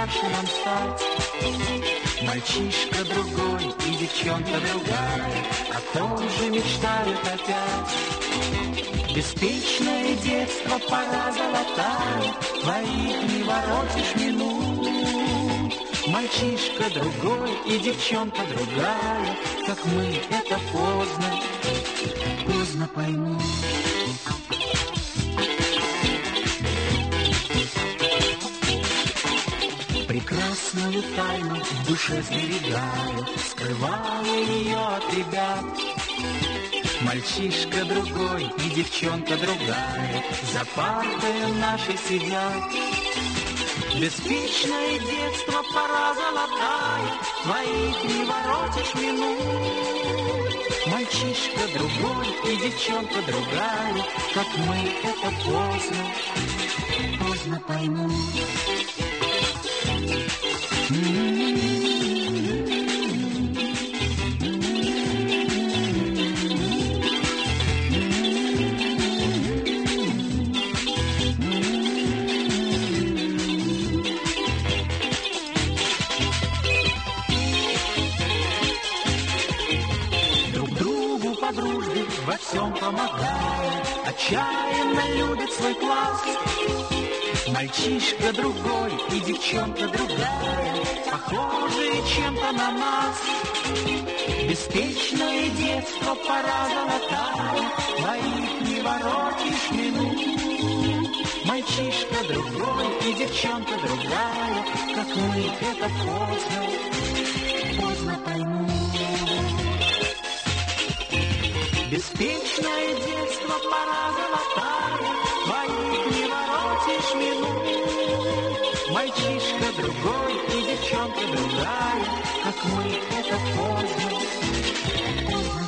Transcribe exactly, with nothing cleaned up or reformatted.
старше нам стать. Мальчишка другой и девчонка другая о том же мечтают опять. Беспечное детство, пора золотая, твоих не воротишь минут. Мальчишка другой и девчонка другая, как мы, это поздно, поздно поймут. Прекрасную тайну в душе сберегаю, скрываю ее от ребят. Мальчишка другой и девчонка другая за партой нашей сидят. Беспечное детство, пора золотая, твоих не воротишь минут. Мальчишка другой и девчонка другая, как мы, это поздно, поздно поймут. Друг другу по дружбе во всем помогают, отчаянно любят свой класс. Мальчишка другой и девчонка другая, похожие чем-то на нас. Беспечное детство, пора золотая, твоих не воротишь минут. Мальчишка другой и девчонка другая, как мы, это поздно, поздно поймут. Беспечное детство, пора золотая, твоих не воротишь минут. Мальчишка другой и девчонка другая, как мы, это поздно, поздно.